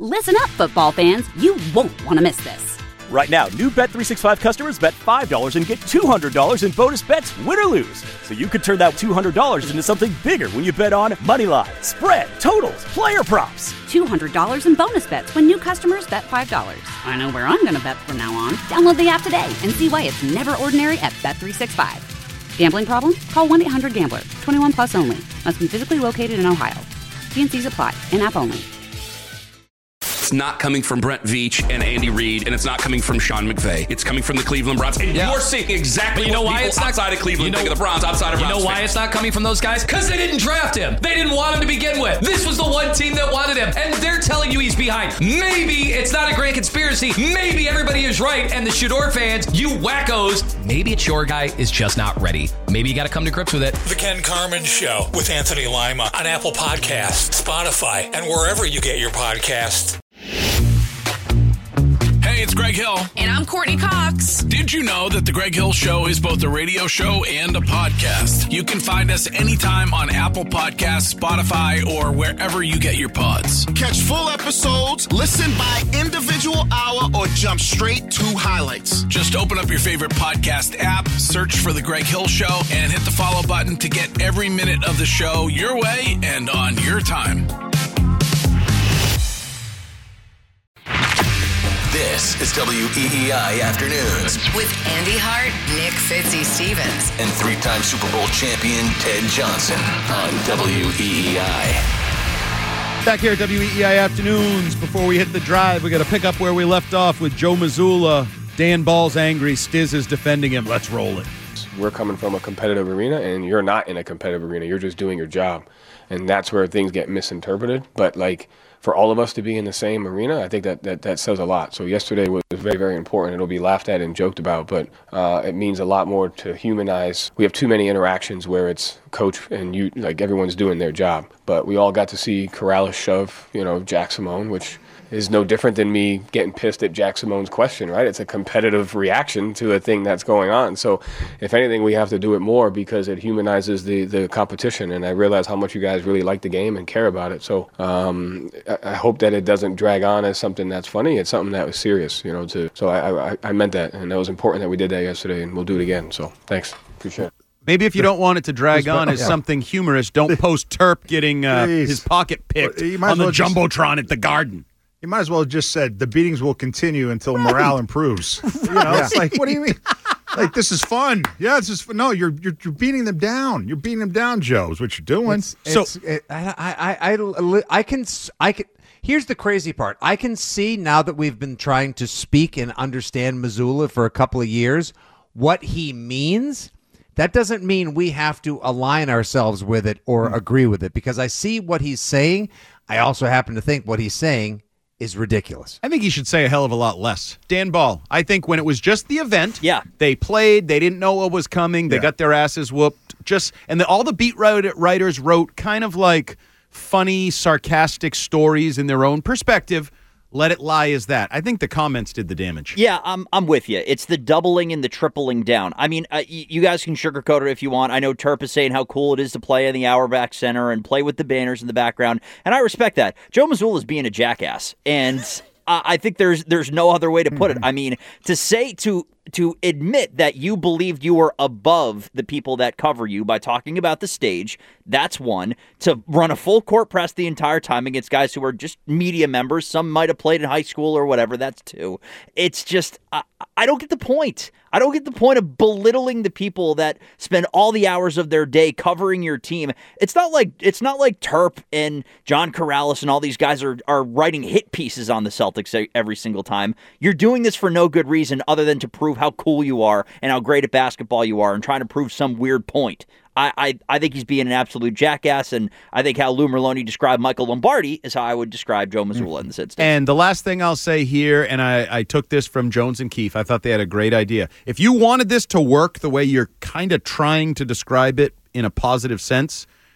Listen up, football fans. You won't want to miss this. Right now, new Bet365 customers bet $5 and get $200 in bonus bets, win or lose. So you could turn that $200 into something bigger when you bet on money line, spread, totals, player props. $200 in bonus bets when new customers bet $5. I know where I'm going to bet from now on. Download the app today and see why it's never ordinary at Bet365. Gambling problem? Call 1-800-GAMBLER. 21 plus only. Must be physically located in Ohio. T&Cs apply. In-app only. It's not coming from Brent Veach and Andy Reid, and it's not coming from Sean McVay. It's coming from the Cleveland Browns. And you're seeing exactly what people outside of Cleveland think of the Browns, outside of Browns. You know why it's not coming from those guys? Because they didn't draft him. They didn't want him to begin with. This was the one team that wanted him, and they're telling you he's behind. Maybe it's not a grand conspiracy. Maybe everybody is right, and the Shador fans, you wackos, maybe it's your guy is just not ready. Maybe you got to come to grips with it. The Ken Carman Show with Anthony Lima on Apple Podcasts, Spotify, and wherever you get your podcasts. Hey, it's Greg Hill. And I'm Courtney Cox. Did you know that The Greg Hill Show is both a radio show and a podcast? You can find us anytime on Apple Podcasts, Spotify, or wherever you get your pods. Catch full episodes, listen by individual hour, or jump straight to highlights. Just open up your favorite podcast app, search for The Greg Hill Show, and hit the follow button to get every minute of the show your way and on your time. This is WEEI Afternoons with Andy Hart, Nick Fitzy-Stevens, and three-time Super Bowl champion Ted Johnson on WEEI. Back here at WEEI Afternoons. Before we hit the drive, we got to pick up where we left off with Joe Mazzulla. Dan Ball's angry. Stiz is defending him. Let's roll it. We're coming from a competitive arena, and you're not in a competitive arena. You're just doing your job. And that's where things get misinterpreted. But, for all of us to be in the same arena, I think that says a lot. So yesterday was very, very important. It'll be laughed at and joked about, but it means a lot more to humanize. We have too many interactions where it's coach and you, everyone's doing their job. But we all got to see Corrales shove, Jack Simone, which is no different than me getting pissed at Jack Simone's question, right? It's a competitive reaction to a thing that's going on. So if anything, we have to do it more because it humanizes the competition. And I realize how much you guys really like the game and care about it. So I hope that it doesn't drag on as something that's funny. It's something that was serious, So I meant that. And that was important that we did that yesterday, and we'll do it again. So thanks. Appreciate it. Maybe if you don't want it to drag on as something humorous, don't post Terp getting his pocket picked on the Jumbotron at the Garden. You might as well have just said the beatings will continue until morale improves. It's like, what do you mean? This is fun. Yeah, this is fun. No, you're beating them down. You're beating them down, Joe, is what you're doing. I can. Here's the crazy part. I can see now that we've been trying to speak and understand Mazzulla for a couple of years, what he means. That doesn't mean we have to align ourselves with it or agree with it, because I see what he's saying. I also happen to think what he's saying is ridiculous. I think he should say a hell of a lot less. Dan Ball, I think when it was just the event, they played, they didn't know what was coming, they got their asses whooped, all the beat writers wrote kind of like funny, sarcastic stories in their own perspective. Let it lie as that. I think the comments did the damage. Yeah, I'm with you. It's the doubling and the tripling down. I mean, you guys can sugarcoat it if you want. I know Terp is saying how cool it is to play in the Auerbach Center and play with the banners in the background, and I respect that. Joe Mazzulla is being a jackass, and I think there's no other way to put it. I mean, to admit that you believed you were above the people that cover you by talking about the stage, that's one. To run a full court press the entire time against guys who are just media members, some might have played in high school or whatever, that's two. It's just, I don't get the point. I don't get the point of belittling the people that spend all the hours of their day covering your team. It's not like Terp and John Corrales and all these guys are writing hit pieces on the Celtics every single time. You're doing this for no good reason other than to prove how cool you are and how great at basketball you are and trying to prove some weird point. I think he's being an absolute jackass, and I think how Lou Merloni described Michael Lombardi is how I would describe Joe Mazzulla in this instance. And the last thing I'll say here, and I took this from Jones and Keefe, I thought they had a great idea. If you wanted this to work the way you're kind of trying to describe it in a positive sense,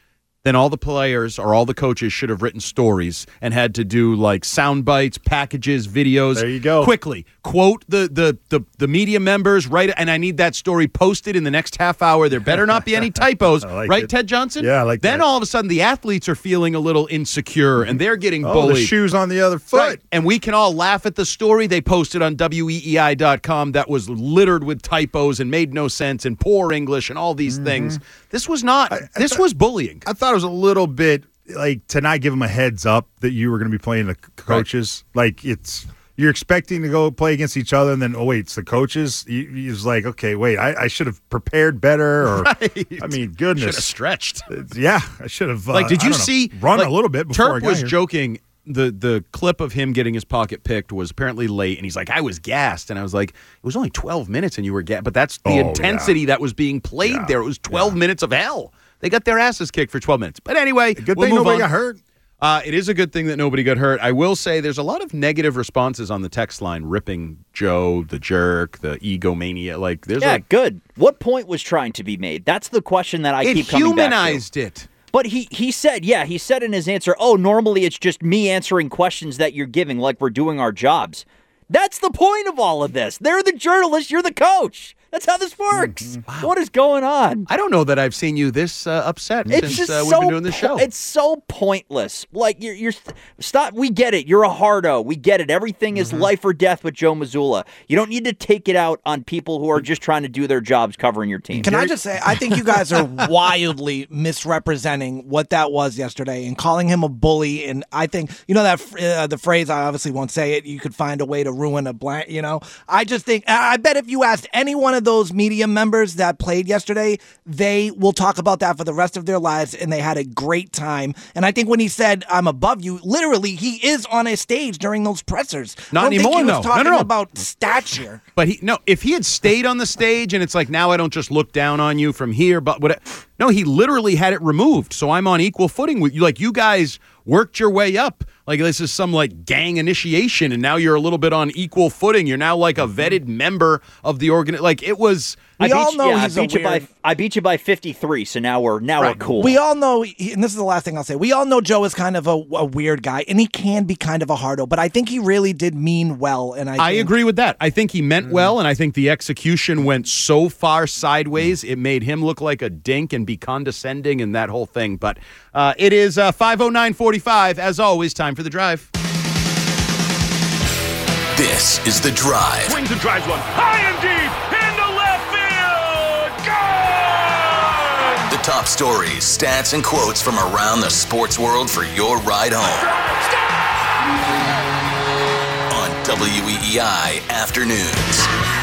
then all the players or all the coaches should have written stories and had to do like sound bites, packages, videos. There you go. Quickly quote the media members, right? And I need that story posted in the next half hour. There better not be any typos, right, it. Ted Johnson? Yeah, I like then that. all of a sudden the athletes are feeling a little insecure and they're getting bullied. The shoes on the other foot. Right. And we can all laugh at the story they posted on WEEI.com that was littered with typos and made no sense and poor English and all these things. This was not. This was bullying. I thought it was a little bit like to not give them a heads up that you were going to be playing the coaches. Right. Like you're expecting to go play against each other, and then it's the coaches. He's like, okay, wait, I should have prepared better. Or right. I mean, goodness, should have stretched. Yeah, I should have. Did you see run a little bit before Terp I got was here. joking. The clip of him getting his pocket picked was apparently late, and he's like, I was gassed. And I was like, it was only 12 minutes and you were gassed. But that's the intensity that was being played there. It was 12 minutes of hell. They got their asses kicked for 12 minutes. But anyway, good thing nobody got hurt. It is a good thing that nobody got hurt. I will say there's a lot of negative responses on the text line, ripping Joe, the jerk, the egomania. Like, there's good. What point was trying to be made? That's the question that I keep coming back to. It humanized it. But he said in his answer, normally it's just me answering questions that you're giving like we're doing our jobs. That's the point of all of this. They're the journalist, you're the coach. That's how this works. Wow. What is going on? I don't know that I've seen you this upset since we've been doing this show. It's so pointless. Like you're stop. We get it. You're a hardo. We get it. Everything is life or death with Joe Mazzulla. You don't need to take it out on people who are just trying to do their jobs covering your team. Can I just say, I think you guys are wildly misrepresenting what that was yesterday and calling him a bully. And I think that the phrase, I obviously won't say it. You could find a way to ruin a blank. I just think I bet if you asked any one of those media members that played yesterday, they will talk about that for the rest of their lives, and they had a great time. And I think when he said, I'm above you, literally, he is on a stage during those pressers. Not anymore, no. Talking about stature. But if he had stayed on the stage and it's like, now I don't just look down on you from here, but no, he literally had it removed. So I'm on equal footing with you. Like, you guys worked your way up. Like, this is some like gang initiation, and now you're a little bit on equal footing. You're now like a vetted member of the organ. Like, it was. We all know he's I beat you by 53, so now we're cool. We all know, and this is the last thing I'll say. We all know Joe is kind of a weird guy, and he can be kind of a hardo. But I think he really did mean well, and I agree with that. I think he meant well, and I think the execution went so far sideways it made him look like a dink and be condescending and that whole thing. But it is 5:09:45. As always, time for the drive. This is the drive. Swings and drives one high and deep into left field. Gone! The top stories, stats, and quotes from around the sports world for your ride home. On WEEI Afternoons.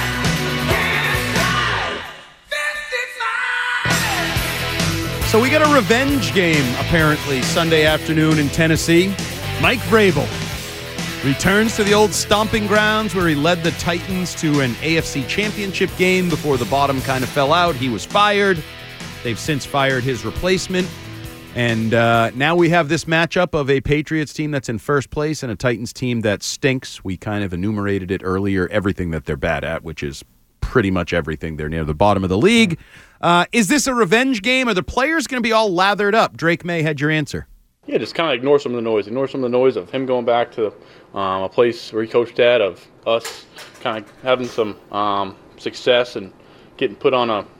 So we got a revenge game, apparently, Sunday afternoon in Tennessee. Mike Vrabel returns to the old stomping grounds where he led the Titans to an AFC championship game before the bottom kind of fell out. He was fired. They've since fired his replacement. And now we have this matchup of a Patriots team that's in first place and a Titans team that stinks. We kind of enumerated it earlier, everything that they're bad at, which is pretty much everything. They're near the bottom of the league. Is this a revenge game? Are the players going to be all lathered up? Drake May had your answer. Yeah, just kind of ignore some of the noise. Ignore some of the noise of him going back to a place where he coached at, of us kind of having some success and getting put on a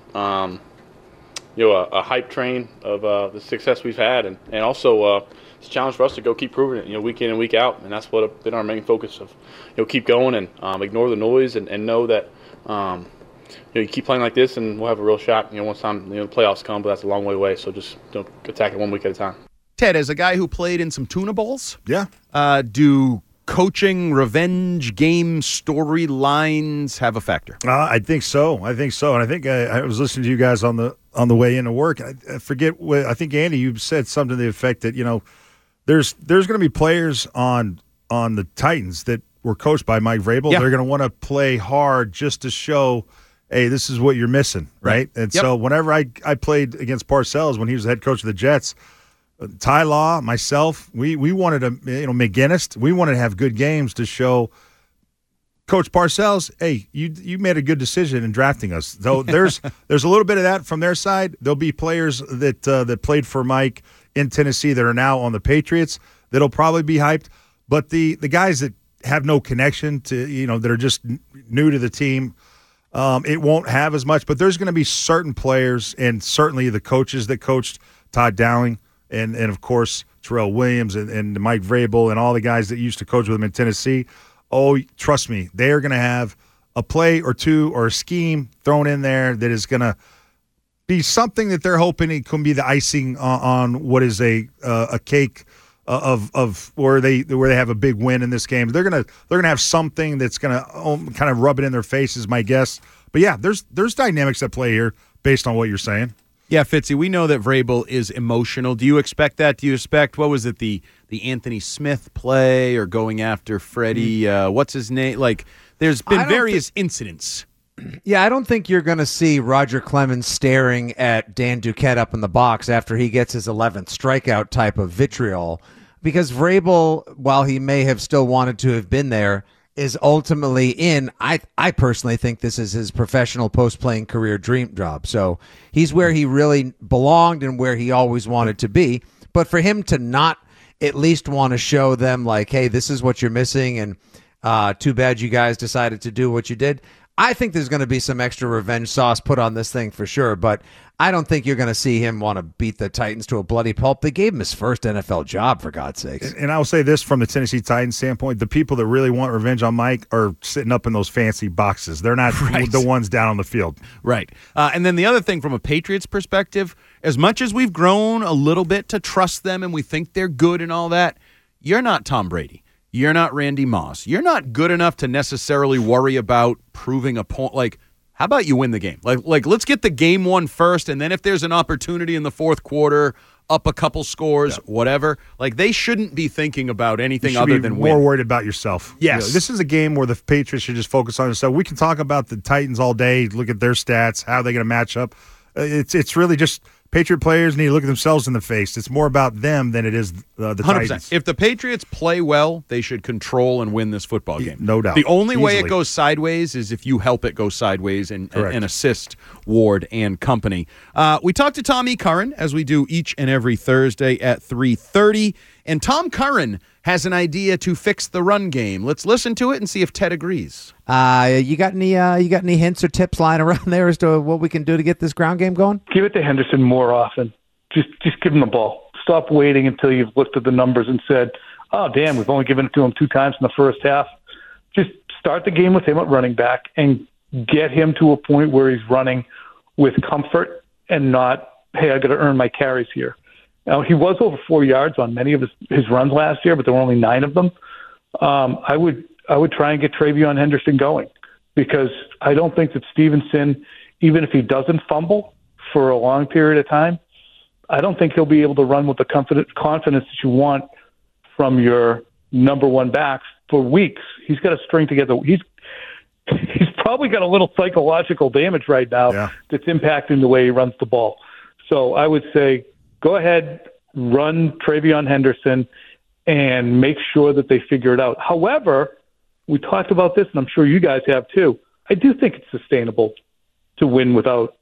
hype train of the success we've had, and also it's a challenge for us to go keep proving it, week in and week out, and that's what been our main focus of, keep going and ignore the noise and know that you keep playing like this and we'll have a real shot. Once time the playoffs come, but that's a long way away. So just attack it 1 week at a time. Ted, as a guy who played in some tuna bowls, do coaching revenge game storylines have a factor? I think so. And I think I was listening to you guys on the way into work. I forget what I think, Andy, you said something to the effect that there's going to be players on the Titans that were coached by Mike Vrabel. Yeah. They're going to want to play hard just to show, hey, this is what you're missing, right? And so whenever I played against Parcells when he was the head coach of the Jets, Ty Law, myself, we wanted to, McGinnis, we wanted to have good games to show Coach Parcells, hey, you made a good decision in drafting us. So there's a little bit of that from their side. There'll be players that played for Mike in Tennessee that are now on the Patriots that'll probably be hyped. But the guys that have no connection to, that are just new to the team, it won't have as much. But there's going to be certain players, and certainly the coaches that coached Todd Dowling and of course, Terrell Williams and Mike Vrabel and all the guys that used to coach with him in Tennessee. Oh, trust me, they are going to have a play or two or a scheme thrown in there that is going to be something that they're hoping it can be the icing on what is a cake of where they have a big win in this game. They're gonna have something that's gonna kind of rub it in their face, is my guess. But yeah, there's dynamics at play here based on what you're saying. Yeah, Fitzy, we know that Vrabel is emotional. Do you expect that? Do you expect, what was it, the Anthony Smith play or going after Freddie? What's his name? Like, there's been various incidents. Yeah, I don't think you're going to see Roger Clemens staring at Dan Duquette up in the box after he gets his 11th strikeout type of vitriol, because Vrabel, while he may have still wanted to have been there, is ultimately in. I personally think this is his professional post-playing career dream job. So he's where he really belonged and where he always wanted to be. But for him to not at least want to show them, like, hey, this is what you're missing, and too bad you guys decided to do what you did, I think there's going to be some extra revenge sauce put on this thing for sure, but I don't think you're going to see him want to beat the Titans to a bloody pulp. They gave him his first NFL job, for God's sakes. And I will say this from the Tennessee Titans standpoint, the people that really want revenge on Mike are sitting up in those fancy boxes. They're not the ones down on the field. Right. And then the other thing from a Patriots perspective, as much as we've grown a little bit to trust them and we think they're good and all that, you're not Tom Brady. You're not Randy Moss. You're not good enough to necessarily worry about proving a point. Like, how about you win the game? Like, let's get the game won first, and then if there's an opportunity in the fourth quarter, up a couple scores, whatever. Like, they shouldn't be thinking about anything other than win. More worried about yourself. Yes. This is a game where the Patriots should just focus on themselves. We can talk about the Titans all day, look at their stats, how they're going to match up. It's really just Patriot players need to look at themselves in the face. It's more about them than it is the 100%. Titans. If the Patriots play well, they should control and win this football game. No doubt. The only way it goes sideways is if you help it go sideways and assist Ward and company. We talked to Tommy Curran, as we do each and every Thursday at 3:30, and Tom Curran has an idea to fix the run game. Let's listen to it and see if Ted agrees. You got any hints or tips lying around there as to what we can do to get this ground game going? Give it to Henderson more often. Just give him the ball. Stop waiting until you've looked at the numbers and said, oh, damn, we've only given it to him 2 times in the first half. Just start the game with him at running back and get him to a point where he's running with comfort and not, hey, I got to earn my carries here. Now, he was over 4 yards on many of his runs last year, but there were only 9 of them. I would try and get TreVeyon Henderson going, because I don't think that Stevenson, even if he doesn't fumble for a long period of time, I don't think he'll be able to run with the confidence that you want from your number one backs for weeks. He's got to string together. He's probably got a little psychological damage right now that's impacting the way he runs the ball. So I would say, go ahead, run TreVeyon Henderson, and make sure that they figure it out. However, we talked about this, and I'm sure you guys have too. I do think it's sustainable to win without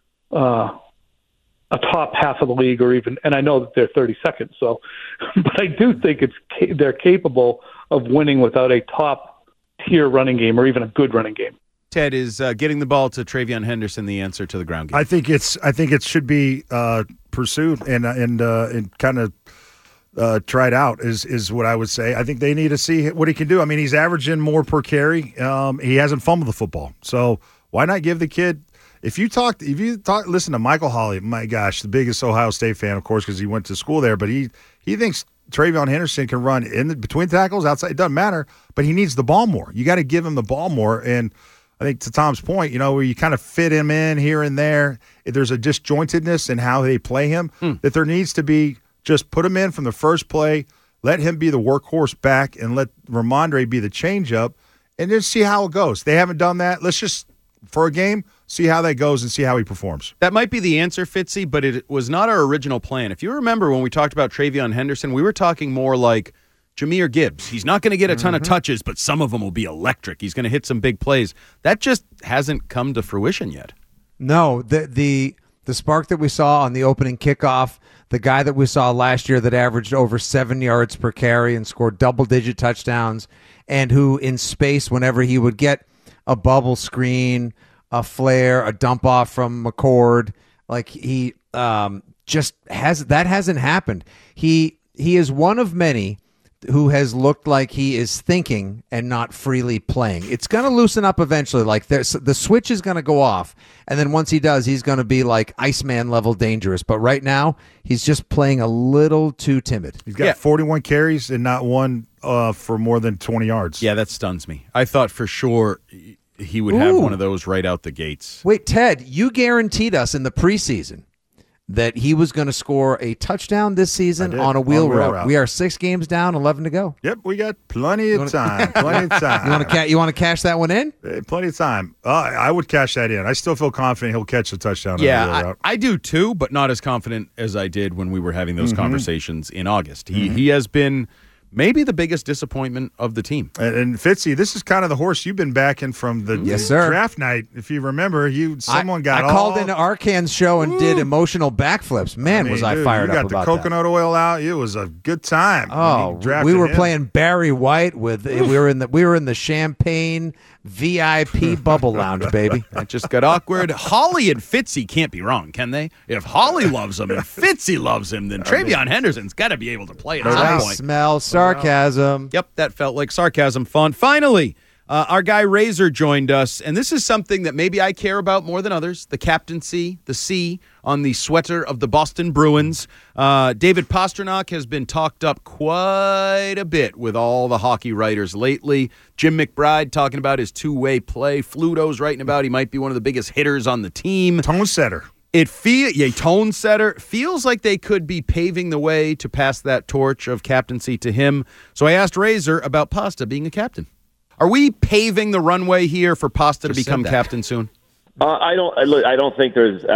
a top half of the league, or even, and I know that they're 32nd, so, but I do think they're capable of winning without a top tier running game or even a good running game. Ted, is getting the ball to TreVeyon Henderson the answer to the ground game? I think it should be pursued and kind of tried out is what I would say. I think they need to see what he can do. I mean, he's averaging more per carry. He hasn't fumbled the football, so why not give the kid? If you listen to Michael Hawley, my gosh, the biggest Ohio State fan, of course, because he went to school there, but he thinks TreVeyon Henderson can run between tackles, outside. It doesn't matter, but he needs the ball more. You got to give him the ball more. And I think to Tom's point, where you kind of fit him in here and there, there's a disjointedness in how they play him that there needs to be. Just put him in from the first play, let him be the workhorse back, and let Ramondre be the changeup, and just see how it goes. They haven't done that. Let's just, for a game, see how that goes and see how he performs. That might be the answer, Fitzy, but it was not our original plan. If you remember when we talked about TreVeyon Henderson, we were talking more like Jahmyr Gibbs. He's not going to get a ton of touches, but some of them will be electric. He's going to hit some big plays. That just hasn't come to fruition yet. No, the spark that we saw on the opening kickoff, the guy that we saw last year that averaged over 7 yards per carry and scored double-digit touchdowns, and who in space, whenever he would get a bubble screen, a flare, a dump off from McCord, like he just hasn't happened. He is one of many who has looked like he is thinking and not freely playing. It's going to loosen up eventually. Like the switch is going to go off, and then once he does, he's going to be like Iceman level dangerous. But right now, he's just playing a little too timid. He's got 41 carries and not one for more than 20 yards. Yeah, that stuns me. I thought for sure he would have one of those right out the gates. Wait, Ted, you guaranteed us in the preseason that he was going to score a touchdown this season on a wheel route. We are 6 games down, 11 to go. Yep, we got plenty of time. Plenty of time. You want to cash that one in? Plenty of time. I would cash that in. I still feel confident he'll catch the touchdown. Yeah, on the wheel route. I do too, but not as confident as I did when we were having those conversations in August. He has been maybe the biggest disappointment of the team. And Fitzy, this is kind of the horse you've been backing from the draft night. If you remember, I called into Arcan's show and did emotional backflips. Man, was I fired up about that. You got the coconut oil out. It was a good time. Oh, we were playing Barry White with we were in the Champagne VIP bubble lounge, baby. That just got awkward. Holly and Fitzy can't be wrong, can they? If Holly loves him and Fitzy loves him, then Travion Henderson's got to be able to play at some point. Smell sarcasm. Yep, that felt like sarcasm fun. Finally, our guy Razor joined us, and this is something that maybe I care about more than others, the captaincy, the C on the sweater of the Boston Bruins. David Pastrnak has been talked up quite a bit with all the hockey writers lately. Jim McBride talking about his two-way play. Fluto's writing about he might be one of the biggest hitters on the team. Tone setter. Tone setter. Feels like they could be paving the way to pass that torch of captaincy to him. So I asked Razor about Pasta being a captain. Are we paving the runway here for Pasta to become captain soon? I don't think there's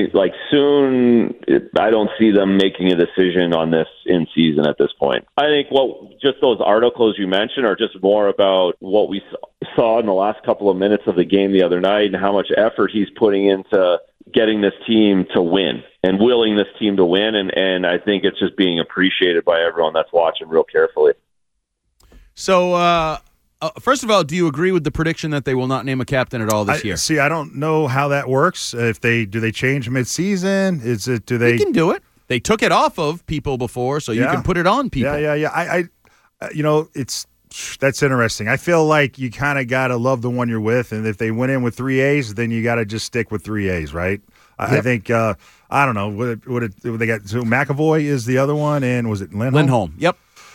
soon. I don't see them making a decision on this in season at this point. I think just those articles you mentioned are just more about what we saw in the last couple of minutes of the game the other night and how much effort he's putting into getting this team to win and willing this team to win. And I think it's just being appreciated by everyone that's watching real carefully. So, first of all, do you agree with the prediction that they will not name a captain at all this year? See, I don't know how that works. Do they change mid-season? They can do it. They took it off of people before, so you can put it on people. Yeah. That's interesting. I feel like you kind of got to love the one you're with, and if they went in with 3 A's, then you got to just stick with 3 A's, right? Yep. I think I don't know what they got. So McAvoy is the other one, and was it Lindholm? Lindholm. Yep.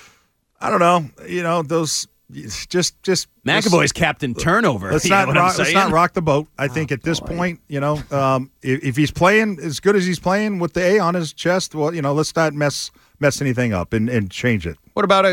I don't know. Those. Just McAvoy's captain turnover. Let's not rock the boat. I think at this point, if he's playing as good as he's playing with the A on his chest, well, let's not mess anything up and change it. What about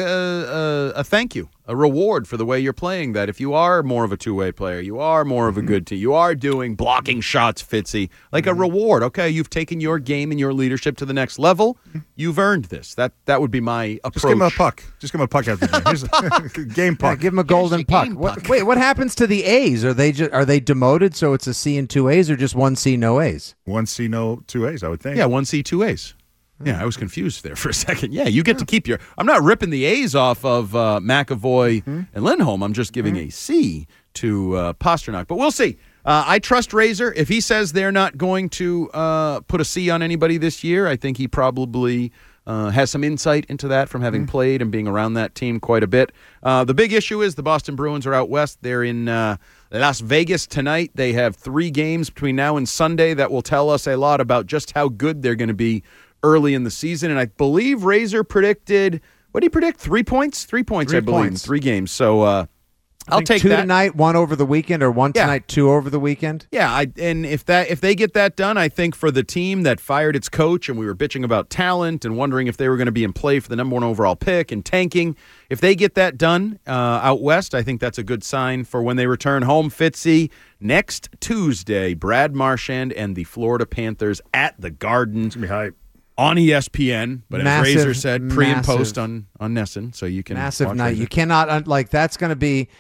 a thank you, a reward for the way you're playing that? If you are more of a two-way player, you are more of a good team, you are doing blocking shots, Fitzy, like a reward. Okay, you've taken your game and your leadership to the next level. You've earned this. That would be my approach. Just give him a puck. Just give him a puck after the game. Here's a game puck. Yeah, give him a golden puck. Wait, what happens to the A's? Are they demoted? So it's a C and 2 A's, or just 1 C, no A's? 1 C, no 2 A's. I would think. Yeah, 1 C, 2 A's. Yeah, I was confused there for a second. Yeah, you get to keep your... I'm not ripping the A's off of McAvoy and Lindholm. I'm just giving a C to Pastrnak. But we'll see. I trust Razor. If he says they're not going to put a C on anybody this year, I think he probably has some insight into that from having played and being around that team quite a bit. The big issue is the Boston Bruins are out west. They're in Las Vegas tonight. They have 3 games between now and Sunday that will tell us a lot about just how good they're going to be early in the season. And I believe Razor predicted, what did he predict? 3 points? 3 points, I believe, in 3 games. So I'll take 2 that. tonight, 1 over the weekend, or 1 tonight, 2 over the weekend. Yeah, and if they get that done, I think for the team that fired its coach and we were bitching about talent and wondering if they were going to be in play for the number 1 overall pick and tanking, if they get that done out west, I think that's a good sign for when they return home. Fitzy, next Tuesday, Brad Marchand and the Florida Panthers at the Garden. It's going to be hype. On ESPN, but as Razor said, pre and post on NESN, so you can massive night. You cannot that's going to be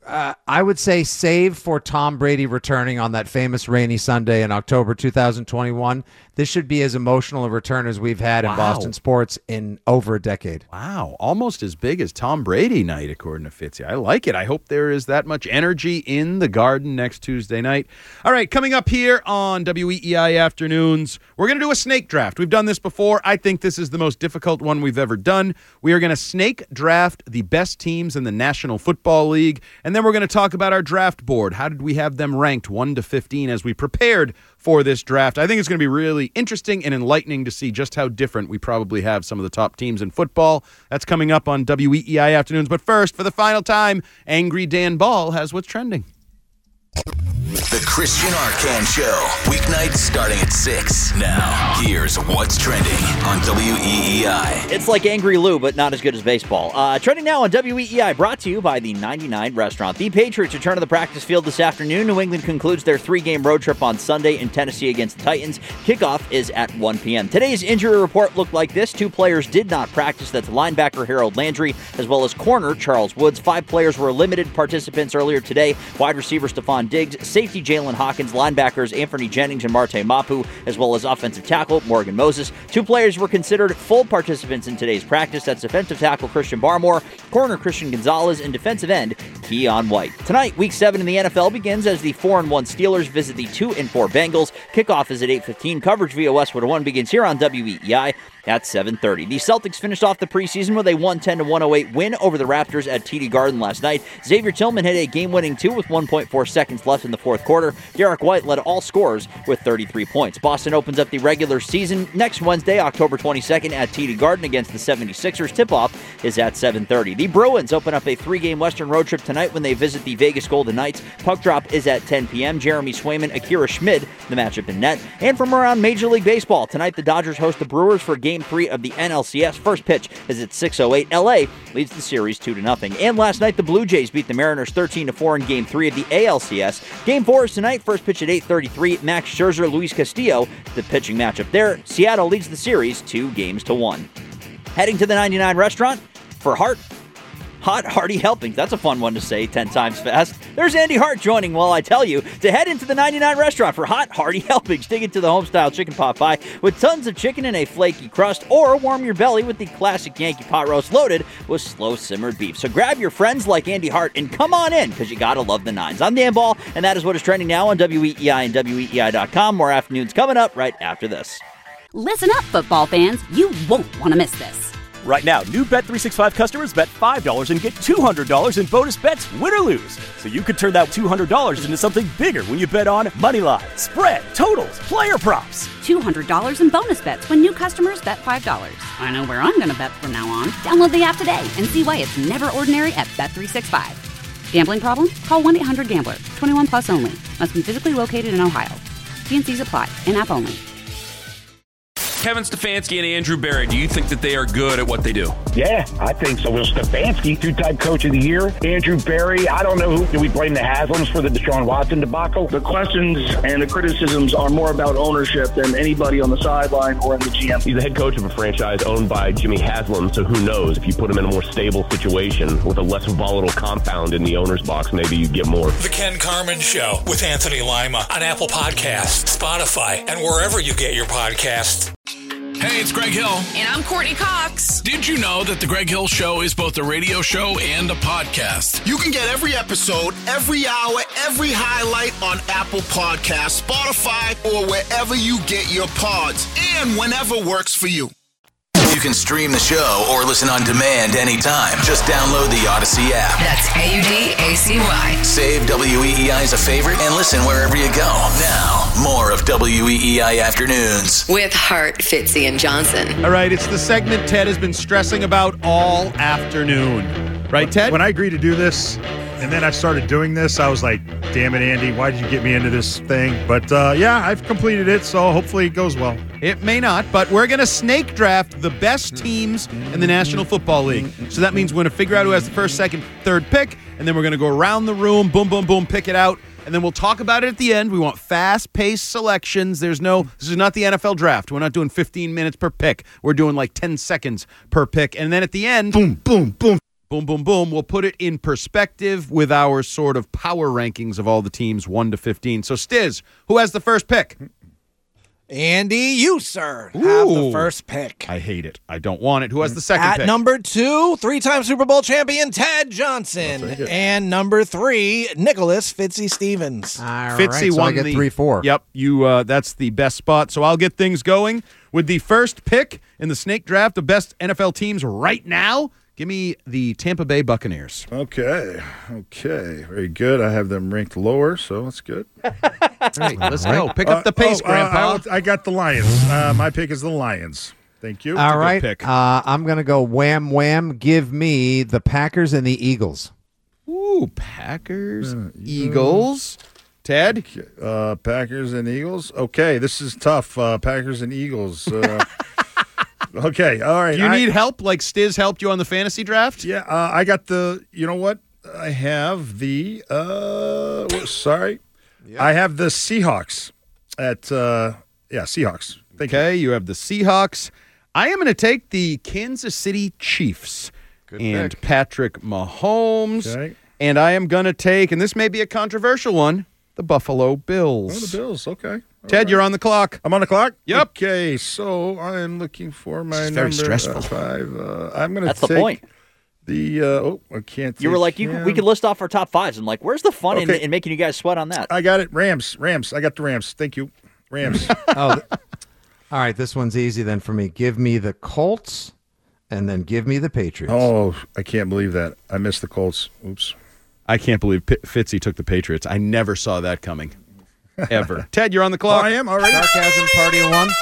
I would say save for Tom Brady returning on that famous rainy Sunday in October 2021. This should be as emotional a return as we've had in Boston sports in over a decade. Wow, almost as big as Tom Brady night, according to Fitzy. I like it. I hope there is that much energy in the Garden next Tuesday night. All right, coming up here on WEEI Afternoons, we're going to do a snake draft. We've done this before. I think this is the most difficult one we've ever done. We are going to snake draft the best teams in the National Football League, and then we're going to talk about our draft board. How did we have them ranked 1 to 15 as we prepared for this draft? I think it's going to be really interesting and enlightening to see just how different we probably have some of the top teams in football. That's coming up on WEEI Afternoons. But first, for the final time, Angry Dan Ball has what's trending. The Christian Arcand Show, weeknights starting at 6. Now, here's what's trending on WEEI. It's like Angry Lou, but not as good as baseball. Trending now on WEEI, brought to you by the 99 Restaurant. The Patriots return to the practice field this afternoon. New England concludes their 3-game road trip on Sunday in Tennessee against the Titans. Kickoff is at 1 p.m. Today's injury report looked like this. 2 players did not practice. That's linebacker Harold Landry, as well as corner Charles Woods. 5 players were limited participants earlier today. Wide receiver Stephon Diggs, safety Jalen Hawkins, linebackers Anthony Jennings and Marte Mapu, as well as offensive tackle Morgan Moses. 2 players were considered full participants in today's practice. That's defensive tackle Christian Barmore, corner Christian Gonzalez, and defensive end Keon White. Tonight, Week 7 in the NFL begins as the 4-1 Steelers visit the 2-4 Bengals. Kickoff is at 8:15. Coverage via Westwood One begins here on WEEI at 7:30. The Celtics finished off the preseason with a 110-108 win over the Raptors at TD Garden last night. Xavier Tillman hit a game-winning 2 with 1.4 seconds left in the fourth quarter. Derek White led all scorers with 33 points. Boston opens up the regular season next Wednesday, October 22nd at TD Garden against the 76ers. Tip-off is at 7:30. The Bruins open up a 3-game Western road trip tonight when they visit the Vegas Golden Knights. Puck drop is at 10 p.m. Jeremy Swayman, Akira Schmid, the matchup in net. And from around Major League Baseball, tonight the Dodgers host the Brewers for Game 3 of the NLCS. First pitch is at 6:08. LA leads the series 2-0. And last night, the Blue Jays beat the Mariners 13-4 in Game 3 of the ALCS. Game 4 is tonight. First pitch at 8:33. Max Scherzer, Luis Castillo, the pitching matchup there. Seattle leads the series 2-1. Heading to the 99 Restaurant for Hot Hearty Helpings. That's a fun one to say 10 times fast. There's Andy Hart joining while I tell you to head into the 99 Restaurant for Hot Hearty Helpings. Dig into the home-style chicken pot pie with tons of chicken and a flaky crust, or warm your belly with the classic Yankee pot roast loaded with slow-simmered beef. So grab your friends like Andy Hart and come on in, because you gotta love the nines. I'm Dan Ball, and that is what is trending now on WEEI and WEEI.com. More afternoons coming up right after this. Listen up, football fans. You won't want to miss this. Right now, new Bet365 customers bet $5 and get $200 in bonus bets, win or lose. So you could turn that $200 into something bigger when you bet on moneyline, spread, totals, player props. $200 in bonus bets when new customers bet $5. I know where I'm going to bet from now on. Download the app today and see why it's never ordinary at Bet365. Gambling problem? Call 1-800-GAMBLER. 21 plus only. Must be physically located in Ohio. T&Cs apply. In-app only. Kevin Stefanski and Andrew Berry, do you think that they are good at what they do? Yeah, I think so. Will Stefanski, 2-time coach of the year. Andrew Berry, I don't know who. Do we blame the Haslams for the Deshaun Watson debacle? The questions and the criticisms are more about ownership than anybody on the sideline or in the GM. He's the head coach of a franchise owned by Jimmy Haslam, so who knows? If you put him in a more stable situation with a less volatile compound in the owner's box, maybe you get more. The Ken Carman Show with Anthony Lima on Apple Podcasts, Spotify, and wherever you get your podcasts. Hey, it's Greg Hill. And I'm Courtney Cox. Did you know that The Greg Hill Show is both a radio show and a podcast? You can get every episode, every hour, every highlight on Apple Podcasts, Spotify, or wherever you get your pods, and whenever works for you. You can stream the show or listen on demand anytime. Just download the Odyssey app. That's AUDACY. Save WEEI as a favorite and listen wherever you go. Now, more of WEEI Afternoons. With Hart, Fitzy, and Johnson. All right, it's the segment Ted has been stressing about all afternoon. Right, Ted? When I agreed to do this, and then I started doing this, I was like, damn it, Andy, why did you get me into this thing? But yeah, I've completed it, so hopefully it goes well. It may not, but we're going to snake draft the best teams in the National Football League. So that means we're going to figure out who has the first, second, third pick, and then we're going to go around the room, boom, boom, boom, pick it out, and then we'll talk about it at the end. We want fast-paced selections. This is not the NFL draft. We're not doing 15 minutes per pick. We're doing like 10 seconds per pick. And then at the end, boom, boom, boom. Boom, boom, boom. We'll put it in perspective with our sort of power rankings of all the teams 1 to 15. So, Stiz, who has the first pick? Andy, you, sir, have the first pick. I hate it. I don't want it. Who has the second At pick? number 2, 3-time Super Bowl champion Ted Johnson. And number 3, Nicholas Fitzy Stevens. Fitzy so won I get the 3-4. Yep, you. That's the best spot. So I'll get things going with the first pick in the snake draft of best NFL teams right now. Give me the Tampa Bay Buccaneers. Okay, very good. I have them ranked lower, so that's good. Right, let's go. Pick up the pace, Grandpa. I got the Lions. My pick is the Lions. Thank you. All right. I'm going to go wham, wham. Give me the Packers and the Eagles. Ooh, Packers, Eagles. Ted? Packers and Eagles. Okay, this is tough. Packers and Eagles. Okay, all right. Do you need help like Stiz helped you on the fantasy draft? Yeah, I got you know what? I have the, I have the Seahawks Seahawks. Okay, you have the Seahawks. I am going to take the Kansas City Chiefs and pick. Patrick Mahomes. Okay. And I am going to take, and this may be a controversial one, the Buffalo Bills. Oh, the Bills, okay. Ted, you're on the clock. I'm on the clock? Yep. Okay, so I am looking for my This is number very stressful. 5. I'm going to That's take the point. the, I can't You were take like, him. we could list off our top 5s. I'm like, where's the fun in making you guys sweat on that? I got it. Rams. I got the Rams. Thank you. Rams. All right, this one's easy then for me. Give me the Colts, and then give me the Patriots. Oh, I can't believe that. I missed the Colts. Oops. I can't believe Fitzy took the Patriots. I never saw that coming. Ever. Ted, you're on the clock. I am already. Sarcasm party of 1.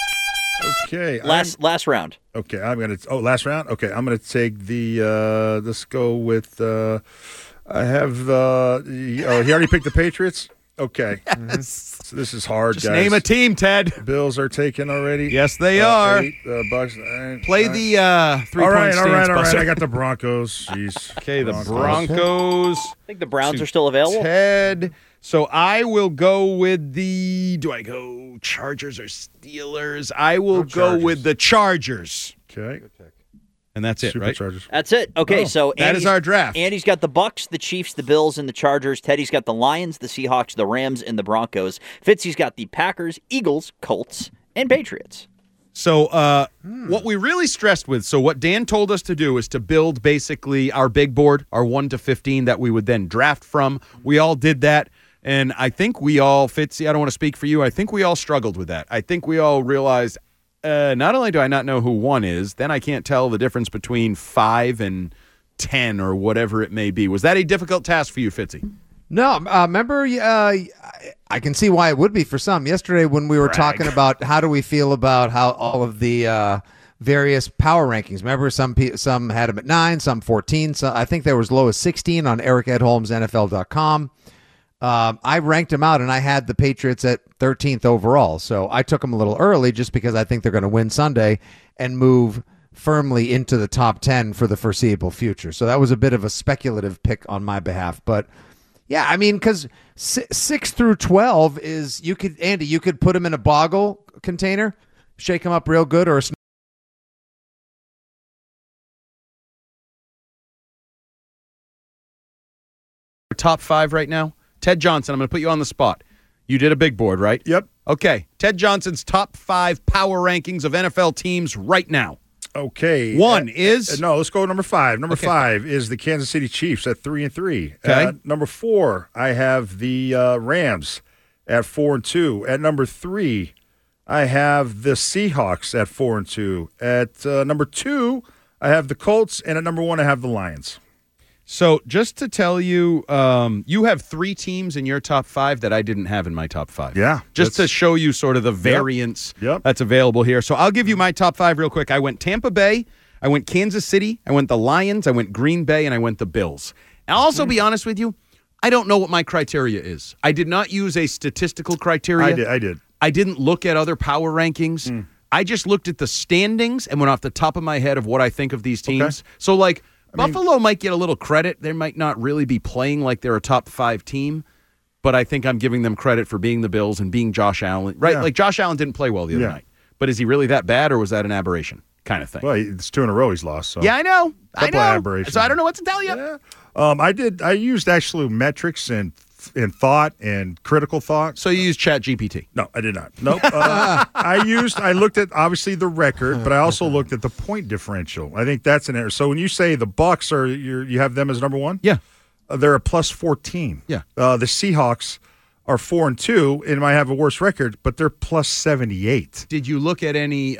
Okay. Last round. Okay, last round? Okay, I'm going to take the, let's go with, I have, he already picked the Patriots? Okay. Yes. So this is hard, Just guys. name a team, Ted. Bills are taken already. Yes, they are. 8, Bucks. Play the 3-point All right. buzzer. I got the Broncos. Jeez. Okay, the Broncos. I think the Browns are still available. Ted. So I will go with do I go Chargers or Steelers? I will go with the Chargers. Okay. And that's it, right? Superchargers. That's it. Okay, so that is our draft. Andy's got the Bucks, the Chiefs, the Bills, and the Chargers. Teddy's got the Lions, the Seahawks, the Rams, and the Broncos. Fitzy's got the Packers, Eagles, Colts, and Patriots. So what we really stressed with, so what Dan told us to do is to build basically our big board, our 1 to 15 that we would then draft from. We all did that. And I think we all, Fitzy, I don't want to speak for you, I think we all struggled with that. I think we all realized, not only do I not know who 1 is, then I can't tell the difference between 5 and 10 or whatever it may be. Was that a difficult task for you, Fitzy? No, remember, I can see why it would be for some. Yesterday when we were talking about how do we feel about how all of the various power rankings. Remember, some had them at 9, some 14. So I think there was low as 16 on Eric Edholm's NFL.com. I ranked them out, and I had the Patriots at 13th overall. So I took them a little early just because I think they're going to win Sunday and move firmly into the top 10 for the foreseeable future. So that was a bit of a speculative pick on my behalf. But, yeah, I mean, because 6 through 12 is you could put them in a boggle container, shake them up real good, or a top 5 right now? Ted Johnson, I'm going to put you on the spot. You did a big board, right? Yep. Okay. Ted Johnson's top 5 power rankings of NFL teams right now. Okay. 1 is? No, let's go number 5. Number 5 is the Kansas City Chiefs at 3-3. Okay. Number 4, I have the Rams at 4-2. At number 3, I have the Seahawks at 4-2. At number 2, I have the Colts. And at number 1, I have the Lions. So just to tell you, you have 3 teams in your top 5 that I didn't have in my top 5. Yeah. Just to show you sort of the variance that's available here. So I'll give you my top 5 real quick. I went Tampa Bay, I went Kansas City, I went the Lions, I went Green Bay, and I went the Bills. And I'll also be honest with you, I don't know what my criteria is. I did not use a statistical criteria. I did. I didn't look at other power rankings. I just looked at the standings and went off the top of my head of what I think of these teams. Okay. So, like, Buffalo might get a little credit. They might not really be playing like they're a top 5 team, but I think I'm giving them credit for being the Bills and being Josh Allen. Right? Yeah. Like, Josh Allen didn't play well the other night. But is he really that bad, or was that an aberration? kind of thing. Well, it's 2 in a row he's lost. So. Yeah, I know. Couple of aberrations. So I don't know what to tell you. Yeah. I used actually metrics and thought and critical thought. So you used ChatGPT? No, I did not. Nope. I looked at obviously the record, but I also looked at the point differential. I think that's an error. So when you say the Bucks you have them as number one? Yeah. They're a plus 14. Yeah. The Seahawks are 4-2 and might have a worse record, but they're plus 78. Did you look at any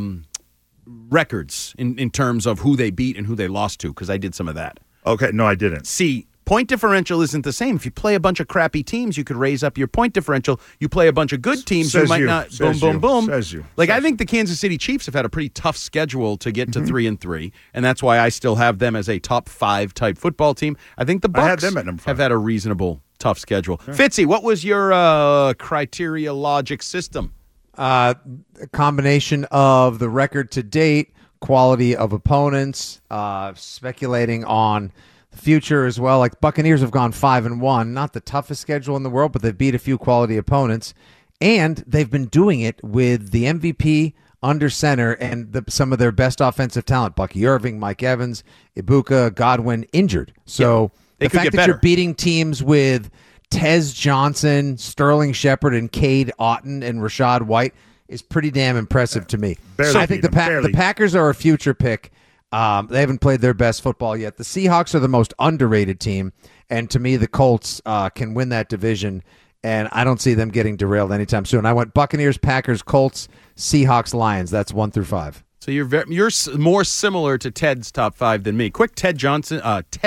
records in terms of who they beat and who they lost to? Because I did some of that. Okay, no, I didn't. See, point differential isn't the same. If you play a bunch of crappy teams, you could raise up your point differential. You play a bunch of good teams, you might not. Boom. Says you. Like, I think the Kansas City Chiefs have had a pretty tough schedule to get to 3-3, and that's why I still have them as a top 5 type football team. I think the Bucs had them at number 5. have had a reasonable tough schedule. Yeah. Fitzy, what was your criteria logic system? A combination of the record to date, quality of opponents, speculating on the future as well. Like, Buccaneers have gone 5-1, not the toughest schedule in the world, but they've beat a few quality opponents, and they've been doing it with the MVP under center and some of their best offensive talent, Bucky Irving, Mike Evans, Ibuka, Godwin, injured. So the fact that you're beating teams with Tez Johnson, Sterling Shepard, and Cade Otton and Rashad White is pretty damn impressive to me. So I think the Packers are a future pick. They haven't played their best football yet. The Seahawks are the most underrated team, and to me, the Colts can win that division, and I don't see them getting derailed anytime soon. I went Buccaneers, Packers, Colts, Seahawks, Lions. That's 1 through 5. So you're more similar to Ted's top 5 than me. Quick Tez Johnson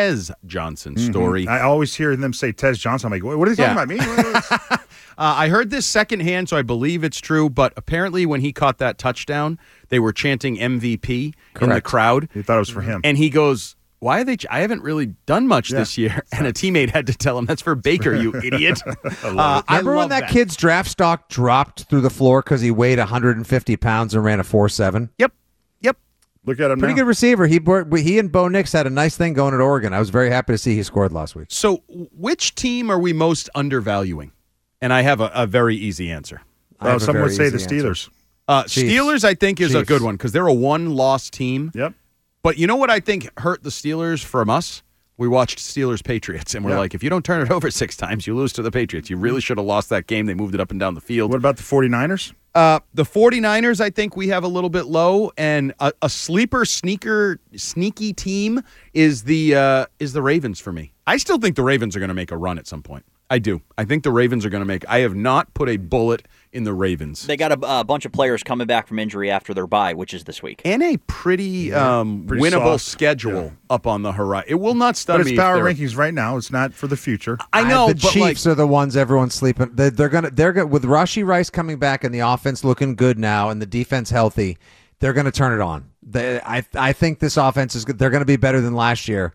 story. I always hear them say Tez Johnson. I'm like, what are they talking about? Me? I heard this secondhand, so I believe it's true, but apparently when he caught that touchdown, they were chanting MVP in the crowd. He thought it was for him. And he goes, why are they? I haven't really done much this year. And a teammate had to tell him, that's for Baker, you idiot. Remember when that kid's draft stock dropped through the floor because he weighed 150 pounds and ran a 4.7? Yep. Look at him Pretty now. good receiver. He and Bo Nix had a nice thing going at Oregon. I was very happy to see he scored last week. So which team are we most undervaluing? And I have a very easy answer. Some would say the Steelers. Steelers, I think, is a good one because they're a one-loss team. Yep. But you know what I think hurt the Steelers from us? We watched Steelers-Patriots, and we're like, if you don't turn it over 6 times, you lose to the Patriots. You really should have lost that game. They moved it up and down the field. What about the 49ers? The 49ers, I think we have a little bit low, and a sleeper, sneaky team is the Ravens for me. I still think the Ravens are going to make a run at some point. I do. I think the Ravens are going to make. I have not put a bullet in the Ravens. They got a bunch of players coming back from injury after their bye, which is this week, and a pretty winnable schedule up on the horizon. It will not stun me. But it's power rankings right now. It's not for the future. I know. The Chiefs are the ones everyone's sleeping. They're gonna with Rashee Rice coming back and the offense looking good now and the defense healthy. They're going to turn it on. I think this offense is good. They're going to be better than last year.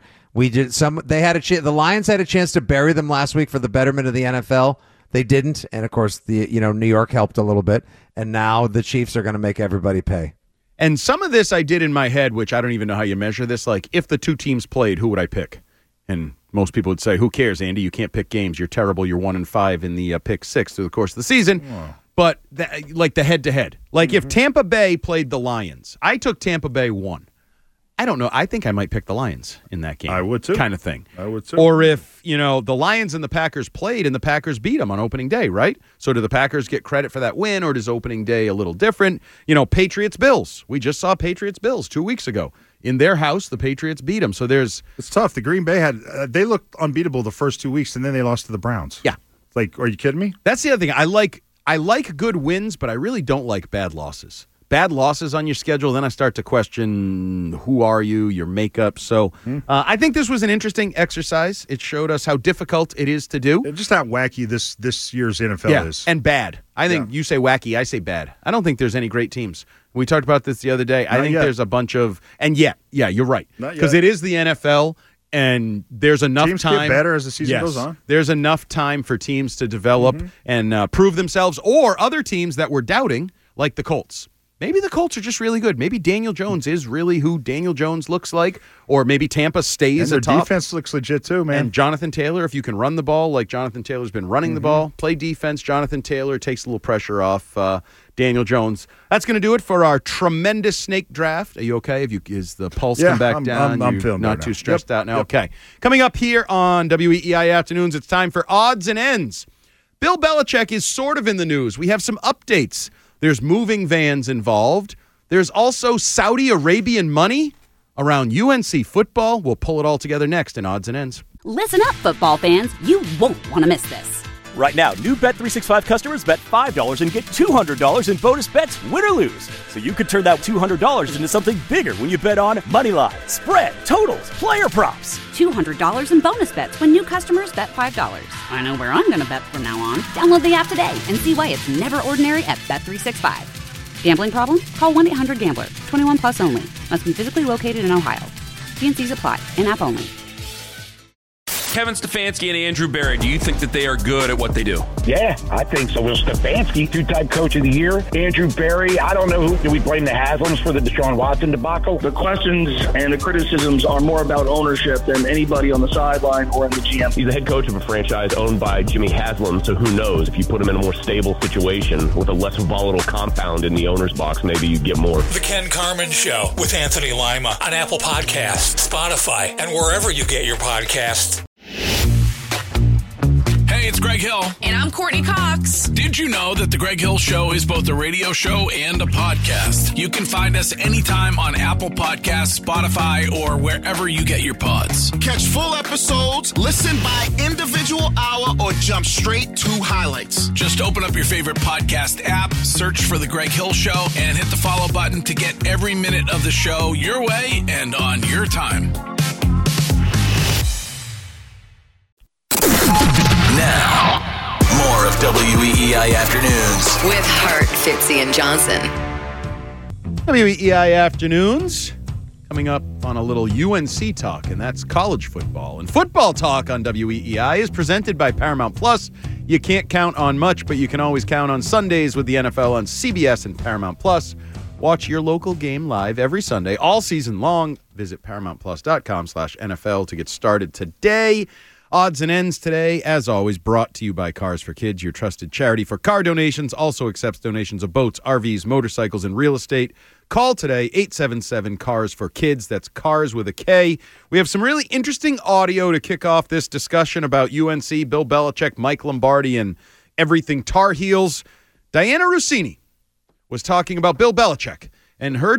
The Lions had a chance to bury them last week for the betterment of the NFL. They didn't, and of course, New York helped a little bit, and now the Chiefs are going to make everybody pay. And some of this I did in my head, which I don't even know how you measure this. Like, if the 2 teams played, who would I pick? And most people would say, "Who cares, Andy? You can't pick games. You're terrible. You're 1-5 in the pick 6 through the course of the season." Wow. But like the head-to-head, like if Tampa Bay played the Lions, I took Tampa Bay 1. I don't know. I think I might pick the Lions in that game. I would too. Kind of thing. I would too. Or if, the Lions and the Packers played and the Packers beat them on opening day, right? So do the Packers get credit for that win, or does opening day a little different? Patriots-Bills. We just saw Patriots-Bills 2 weeks ago. In their house, the Patriots beat them. So it's tough. The Green Bay they looked unbeatable the first 2 weeks, and then they lost to the Browns. Yeah. Like, are you kidding me? That's the other thing. I like good wins, but I really don't like bad losses. Bad losses on your schedule, then I start to question who are you, your makeup. So I think this was an interesting exercise. It showed us how difficult it is to do. Just how wacky this year's NFL is. And bad. I think you say wacky, I say bad. I don't think there's any great teams. We talked about this the other day. I think there's a bunch of – and you're right. Because it is the NFL, and there's enough teams time. Teams get better as the season goes on. There's enough time for teams to develop and prove themselves, or other teams that were doubting, like the Colts. maybe the Colts are just really good. Maybe Daniel Jones is really who Daniel Jones looks like, or maybe Tampa stays And their atop. defense looks legit too, man. And Jonathan Taylor, if you can run the ball like Jonathan Taylor's been running the ball, play defense. Jonathan Taylor takes a little pressure off Daniel Jones. That's going to do it for our tremendous snake draft. Are you okay? Is the pulse come back down? I'm You're feeling not better too now. stressed out now. Okay. Coming up here on WEEI Afternoons, it's time for Odds and Ends. Bill Belichick is sort of in the news. We have some updates. There's moving vans involved. There's also Saudi Arabian money around UNC football. We'll pull it all together next in Odds and Ends. Listen up, football fans. You won't want to miss this. Right now, new Bet365 customers bet $5 and get $200 in bonus bets, win or lose. So you could turn that $200 into something bigger when you bet on Moneyline, spread, totals, player props. $200 in bonus bets when new customers bet $5. I know where I'm going to bet from now on. Download the app today and see why it's never ordinary at Bet365. Gambling problem? Call 1-800-GAMBLER. 21 plus only. Must be physically located in Ohio. T&Cs apply. In-app only. Kevin Stefanski and Andrew Berry, do you think that they are good at what they do? Yeah, I think so. Will Stefanski, two-time coach of the year. Andrew Berry, I don't know who. Do we blame the Haslams for the Deshaun Watson debacle? The questions and the criticisms are more about ownership than anybody on the sideline or in the GM. He's the head coach of a franchise owned by Jimmy Haslam, so who knows? If you put him in a more stable situation with a less volatile compound in the owner's box, maybe you get more. The Ken Carman Show with Anthony Lima on Apple Podcasts, Spotify, and wherever you get your podcasts. Hey, it's Greg Hill. And I'm Courtney Cox. Did you know that The Greg Hill Show is both a radio show and a podcast? You can find us anytime on Apple Podcasts, Spotify, or wherever you get your pods. Catch full episodes, listen by individual hour, or jump straight to highlights. Just open up your favorite podcast app, search for The Greg Hill Show, and hit the follow button to get every minute of the show your way and on your time. Now, more of WEEI Afternoons. With Hart, Fitzy, and Johnson. WEEI Afternoons. Coming up on a little UNC talk, and that's college football. And football talk on WEEI is presented by Paramount Plus. You can't count on much, but you can always count on Sundays with the NFL on CBS and Paramount Plus. Watch your local game live every Sunday, all season long. Visit ParamountPlus.com/NFL to get started today. Odds and Ends today, as always, brought to you by Cars for Kids, your trusted charity for car donations. Also accepts donations of boats, RVs, motorcycles, and real estate. Call today, 877-CARS-FOR-KIDS. That's cars with a K. We have some really interesting audio to kick off this discussion about UNC, Bill Belichick, Mike Lombardi, and everything Tar Heels. Diana Rossini was talking about Bill Belichick, and her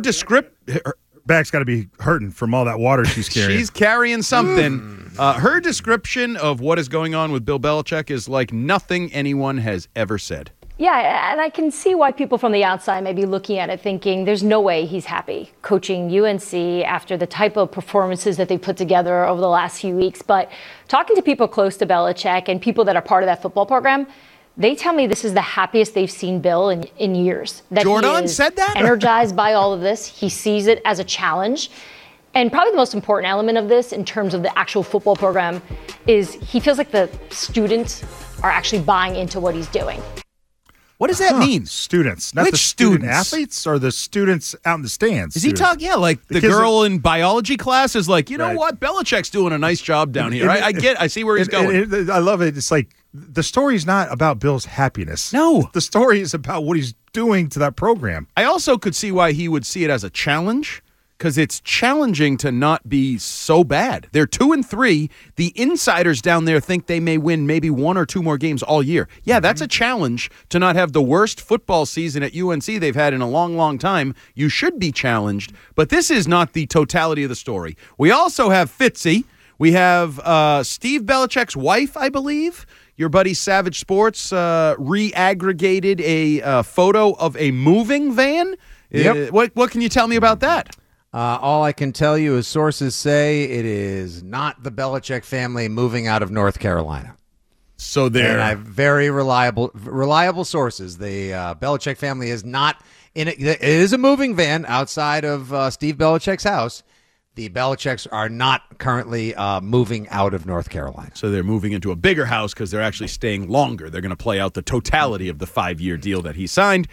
back's got to be hurting from all that water she's carrying. She's carrying something. Her description of what is going on with Bill Belichick is like nothing anyone has ever said. Yeah, and I can see why people from the outside may be looking at it thinking there's no way he's happy coaching UNC after the type of performances that they put together over the last few weeks. But talking to people close to Belichick and people that are part of that football program, they tell me this is the happiest they've seen Bill in years. That Jordan he is said that? Energized by all of this. He sees it as a challenge. And probably the most important element of this in terms of the actual football program is he feels like the students are actually buying into what he's doing. What does that mean? Students. Not Which the student students? athletes or the students out in the stands? Is he Students. talking? Yeah, like the kids girl in biology class is like, you know Right. what? Belichick's doing a nice job down here. I see where he's going. I love it. It's like the story's not about Bill's happiness. No. The story is about what he's doing to that program. I also could see why he would see it as a challenge, because it's challenging to not be so bad. They're 2-3. The insiders down there think they may win maybe 1 or 2 more games all year. Yeah, that's a challenge to not have the worst football season at UNC they've had in a long, long time. You should be challenged, but this is not the totality of the story. We also have Fitzy. We have Steve Belichick's wife, I believe. Your buddy Savage Sports re-aggregated a photo of a moving van. Yep. What can you tell me about that? All I can tell you is sources say it is not the Belichick family moving out of North Carolina. So they're and I have very reliable sources. The Belichick family is not in it. It is a moving van outside of Steve Belichick's house. The Belichicks are not currently moving out of North Carolina. So they're moving into a bigger house because they're actually staying longer. They're going to play out the totality of the 5-year deal that he signed.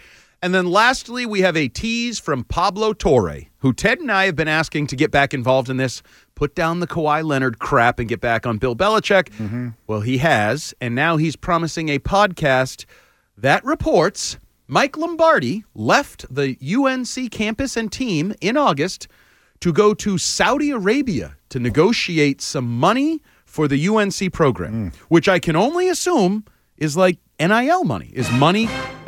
And then lastly, we have a tease from Pablo Torre, who Ted and I have been asking to get back involved in this, put down the Kawhi Leonard crap and get back on Bill Belichick. Mm-hmm. Well, he has, and now he's promising a podcast that reports Mike Lombardi left the UNC campus and team in August to go to Saudi Arabia to negotiate some money for the UNC program, which I can only assume is like NIL money, is money.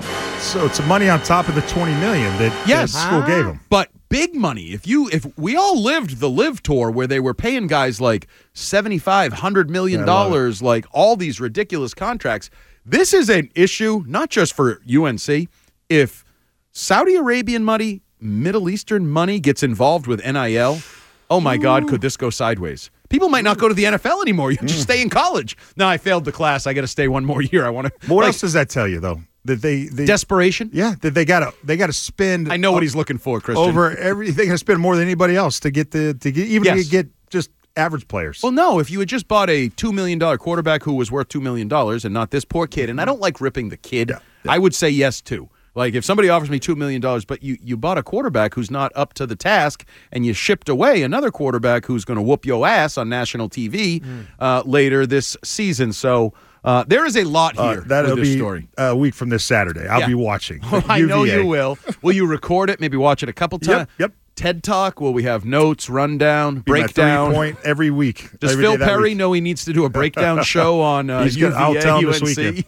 So it's money on top of the $20 million that the school gave him. But big money. If we all lived the Live Tour where they were paying guys like $75, $100 million, like all these ridiculous contracts, this is an issue not just for UNC. If Saudi Arabian money, Middle Eastern money gets involved with NIL, oh my God, could this go sideways? People might not go to the NFL anymore. You just stay in college. No, I failed the class. I got to stay one more year. I want to. What else does that tell you, though? That they desperation? Yeah, that they gotta spend. I know what he's looking for, Christian. Over everything, they gotta spend more than anybody else to get to get just average players. Well, no, if you had just bought a $2 million quarterback who was worth $2 million and not this poor kid, and I don't like ripping the kid, I would say yes too. Like if somebody offers me $2 million, but you bought a quarterback who's not up to the task, and you shipped away another quarterback who's going to whoop your ass on national TV later this season. So there is a lot here. That'll with this be story. A week from this Saturday. I'll be watching. I know you will. Will you record it? Maybe watch it a couple times? Yep. TED Talk? Will we have notes, rundown, breakdown? 3-point every week. Does Phil Perry know he needs to do a breakdown show on UVA, I'll tell him UNC? this weekend.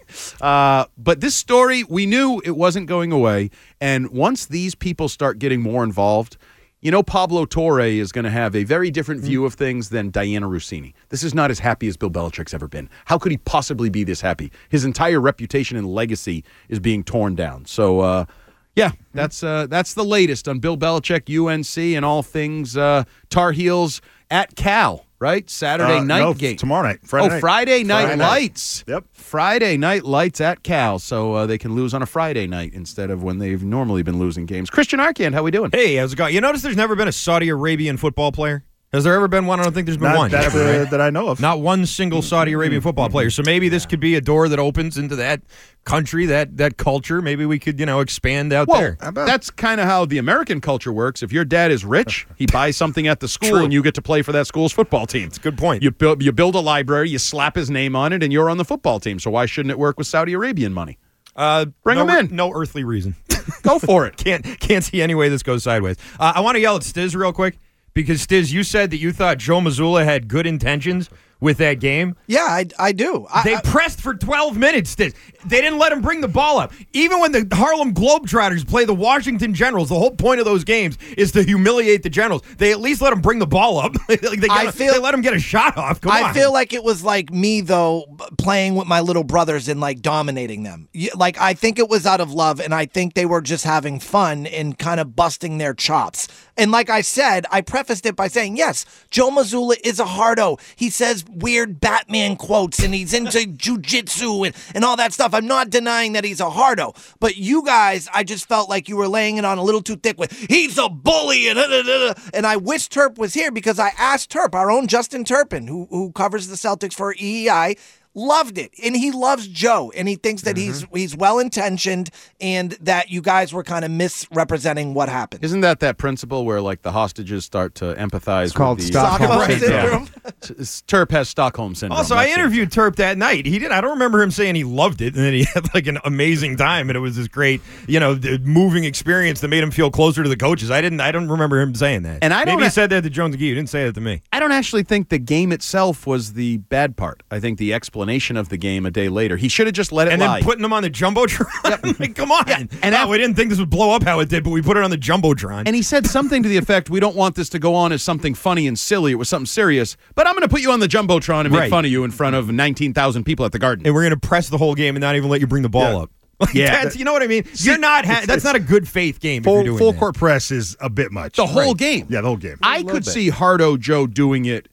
But this story, we knew it wasn't going away. And once these people start getting more involved, you know Pablo Torre is going to have a very different view of things than Diana Rossini. This is not as happy as Bill Belichick's ever been. How could he possibly be this happy? His entire reputation and legacy is being torn down. So, yeah, that's the latest on Bill Belichick, UNC, and all things Tar Heels at Cal, right? Saturday night game. Tomorrow night. Friday night lights. Yep. Friday night lights at Cal, so they can lose on a Friday night instead of when they've normally been losing games. Christian Arcand, how we doing? Hey, how's it going? You notice there's never been a Saudi Arabian football player? Has there ever been one? I don't think there's been one. That I know of. Not one single Saudi Arabian football player. So maybe this could be a door that opens into that country, that culture. Maybe we could, expand out there. That's kind of how the American culture works. If your dad is rich, he buys something at the school, and you get to play for that school's football team. That's a good point. You build a library, you slap his name on it, and you're on the football team. So why shouldn't it work with Saudi Arabian money? Bring them in. No earthly reason. Go for it. Can't see any way this goes sideways. I want to yell at Stiz real quick. Because, Stiz, you said that you thought Joe Mazzulla had good intentions with that game. Yeah, I do. They pressed for 12 minutes, Stiz. They didn't let him bring the ball up. Even when the Harlem Globetrotters play the Washington Generals, the whole point of those games is to humiliate the Generals. They at least let him bring the ball up. They let him get a shot off. Come on. I feel like it was like me, though, playing with my little brothers and, dominating them. I think it was out of love, and I think they were just having fun and kind of busting their chops. And like I said, I prefaced it by saying, yes, Joe Mazzulla is a hardo. He says weird Batman quotes, and he's into jujitsu and all that stuff. I'm not denying that he's a hardo. But you guys, I just felt like you were laying it on a little too thick with, he's a bully, and I wish Terp was here because I asked Terp, our own Justin Turpin, who covers the Celtics for EEI, loved it, and he loves Joe, and he thinks that he's well-intentioned and that you guys were kind of misrepresenting what happened. Isn't that principle where, the hostages start to empathize it's called with Stockholm Syndrome? Terp has Stockholm Syndrome. Also, I interviewed Terp that night. I don't remember him saying he loved it and that he had, an amazing time, and it was this great, moving experience that made him feel closer to the coaches. I don't remember him saying that. And Maybe he said that to Jones McGee. He didn't say that to me. I don't actually think the game itself was the bad part. I think the explanation of the game a day later. He should have just let it lie. lie. And then putting them on the Jumbotron? Come on. Yeah. And we didn't think this would blow up how it did, but we put it on the Jumbotron. And he said something to the effect, we don't want this to go on as something funny and silly. It was something serious, but I'm going to put you on the Jumbotron and make fun of you in front of 19,000 people at the Garden. And we're going to press the whole game and not even let you bring the ball up. You know what I mean? You're not. That's not a good faith game. Full court press is a bit much. The whole game. Yeah, the whole game. I could see Hardo Joe doing it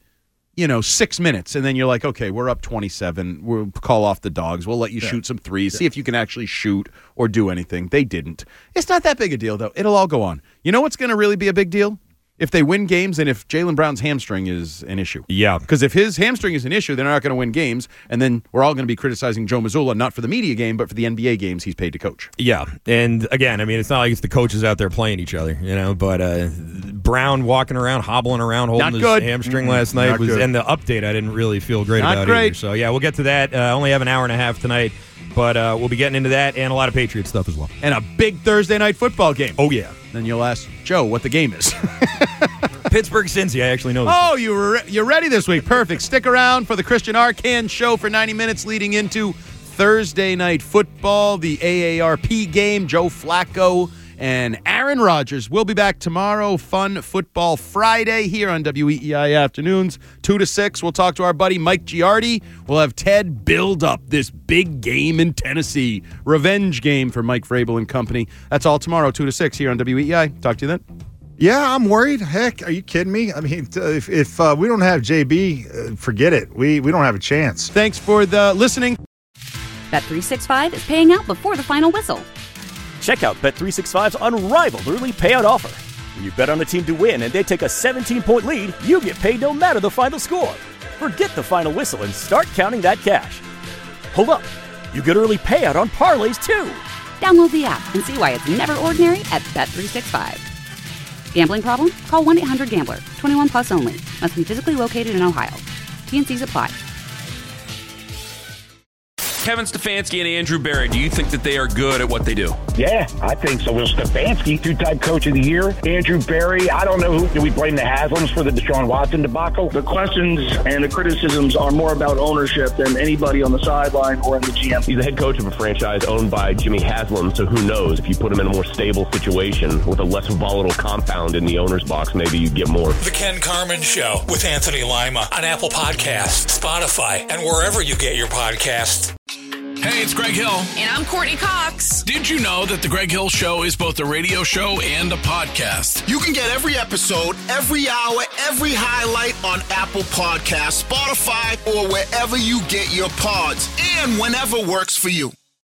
6 minutes, and then you're like, okay, we're up 27. We'll call off the dogs. We'll let you shoot some threes, see if you can actually shoot or do anything. They didn't. It's not that big a deal, though. It'll all go on. You know what's going to really be a big deal? if they win games and if Jaylen Brown's hamstring is an issue. Yeah. Because if his hamstring is an issue, they're not going to win games, and then we're all going to be criticizing Joe Mazzulla, not for the media game, but for the NBA games he's paid to coach. Yeah, and again, I mean, it's not like it's the coaches out there playing each other, but Brown walking around, hobbling around, holding his hamstring last night and the update I didn't really feel great about either. So, yeah, we'll get to that. Only have an hour and a half tonight, but we'll be getting into that and a lot of Patriot stuff as well. And a big Thursday night football game. Oh, yeah. Then you'll ask Joe what the game is. Pittsburgh Cincy, I actually know this. Oh, you're ready this week. Perfect. Stick around for the Christian Arcand show for 90 minutes leading into Thursday night football, the AARP game. Joe Flacco and Aaron Rodgers. We'll be back tomorrow. Fun Football Friday here on WEEI Afternoons, 2 to 6. We'll talk to our buddy Mike Giardi. We'll have Ted build up this big game in Tennessee. Revenge game for Mike Vrabel and company. That's all tomorrow, 2 to 6 here on WEEI. Talk to you then. Yeah, I'm worried. Heck, are you kidding me? I mean, if we don't have JB, forget it. We don't have a chance. Thanks for the listening. Bet365 is paying out before the final whistle. Check out Bet365's unrivaled early payout offer. When you bet on a team to win and they take a 17-point lead, you get paid no matter the final score. Forget the final whistle and start counting that cash. Hold up. You get early payout on parlays, too. Download the app and see why it's never ordinary at Bet365. Gambling problem? Call 1-800-GAMBLER. 21 plus only. Must be physically located in Ohio. T&Cs apply. Kevin Stefanski and Andrew Berry, do you think that they are good at what they do? Yeah, I think so. Will Stefanski, two-time coach of the year. Andrew Berry, I don't know do we blame the Haslams for the Deshaun Watson debacle? The questions and the criticisms are more about ownership than anybody on the sideline or in the GM. He's the head coach of a franchise owned by Jimmy Haslam, so who knows? If you put him in a more stable situation with a less volatile compound in the owner's box, maybe you get more. The Ken Carman Show with Anthony Lima on Apple Podcasts, Spotify, and wherever you get your podcasts. Hey, it's Greg Hill. And I'm Courtney Cox. Did you know that The Greg Hill Show is both a radio show and a podcast? You can get every episode, every hour, every highlight on Apple Podcasts, Spotify, or wherever you get your pods, and whenever works for you.